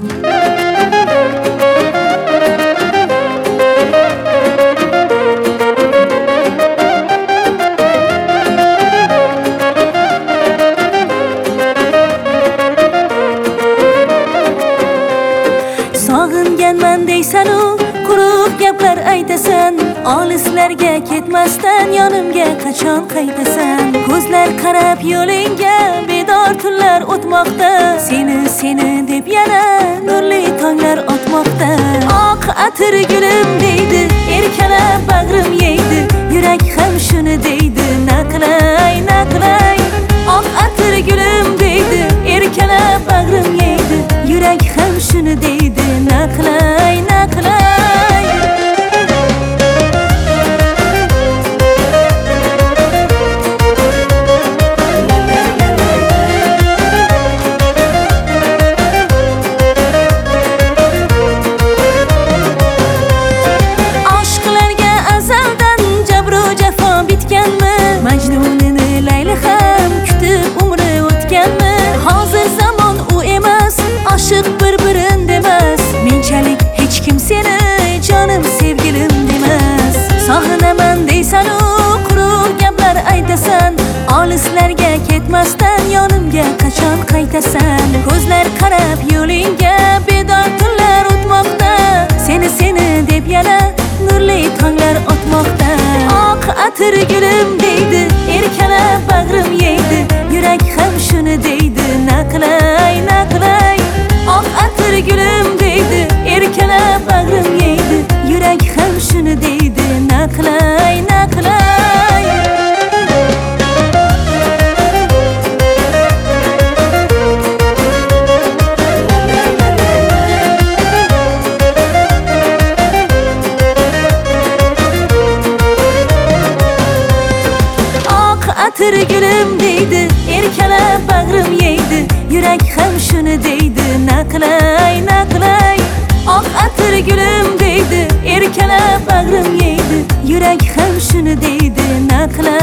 Sog'inganman deysanu, quruq gaplar aytasan. Olislarga ketmasdan yonimga qachon qaytasan? Ko'zlar qarab yo'lingga bedor tunlar o'tmoqda. Seni deb yana nurli tonglar otmoqda. Oq atir gulim deydi, erkalab bag'rim yeydi. Yurak ham shuni deydi, naqlay. Oq atir gulim deydi, erkalab bag'rim yeydi. Yurak ham shuni deydi, naqlay. Oshqlarga azaldan jabru jafo bitganmi? Majnunini Layli ham kutib umri o'tganmi? Hozir zamon u emas, oshiq bir-birin demas. Menchalik hech kim seni jonim sevgilim demas. Sog'inaman deysanu, quruq gaplar aytasan. Olislarga ketmasdan yonimga qachon qaytasan? Ko'zlar qarab yo'lingga bedor tunlar o'tmoqda. Seni deb yana nurli tonglar otmoqda. Oq atir gulim deydi, erkalab bag'rim yeydi. Yurak ham shuni deydi, naqlay. Oq atir gulim deydi, erkalab bag'rim yeydi. Yurak ham shuni deydi, naqlay. Atir gulim deydi, erkalab bag'rim yeydi. Yurak ham shuni deydi, naqlay. Oq atir gulim deydi, erkalab bag'rim yeydi. Yurak ham shuni deydi, naqlay.